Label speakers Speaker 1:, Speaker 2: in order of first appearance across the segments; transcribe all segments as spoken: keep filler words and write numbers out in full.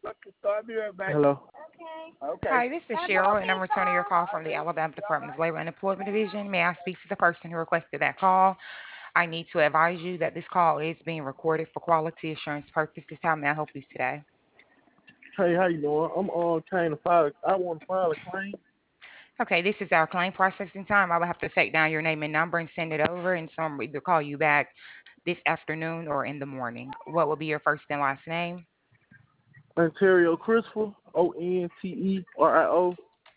Speaker 1: I'll be right back. Hello. Okay.
Speaker 2: Hi, this is Cheryl, and I'm returning your call from the Alabama Department of Labor and Employment Division. May I speak to the person who requested that call? I need to advise you that this call is being recorded for quality assurance purposes. How may I help you today?
Speaker 1: Hey, how you doing? I'm uh trying to file. I want to file a claim.
Speaker 2: Okay, this is our claim processing time. I will have to take down your name and number and send it over, and someone will either call you back this afternoon or in the morning. What will be your first and last name?
Speaker 1: Ontario Christopher. O N T E R I O.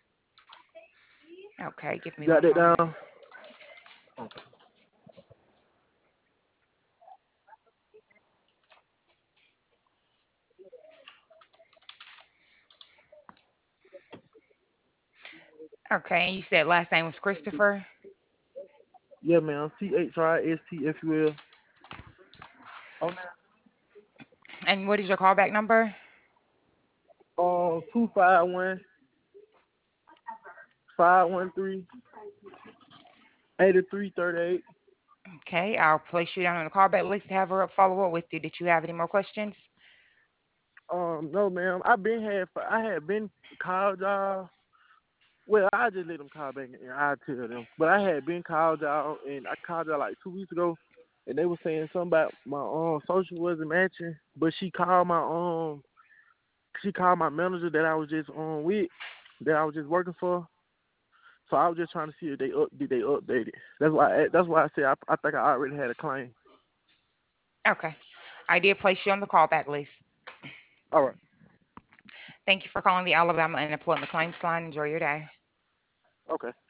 Speaker 2: Okay, give me
Speaker 1: Got
Speaker 2: one
Speaker 1: that
Speaker 2: moment.
Speaker 1: down?
Speaker 2: Okay, and you said last name was Christopher.
Speaker 1: Yeah, man. C H R I S T F U L. Oh,
Speaker 2: And what is your callback number?
Speaker 1: Uh, two five one five one three eighty three thirty eight.
Speaker 2: Okay, I'll place you down on the callback list to have her follow up with you. Did you have any more questions?
Speaker 1: Um, no, ma'am. I been had I had been called y'all. Well, I just let them call back and I tell them. But I had been called y'all and I called y'all like two weeks ago, and they were saying something about my um social wasn't matching. But she called my um she called my manager that I was just on with, that I was just working for. So I was just trying to see if they up did they update it. That's why I, that's why I said I, I think I already had a claim.
Speaker 2: Okay. I did place you on the callback list.
Speaker 1: All right.
Speaker 2: Thank you for calling the Alabama Unemployment Claims Line. Enjoy your day.
Speaker 1: Okay.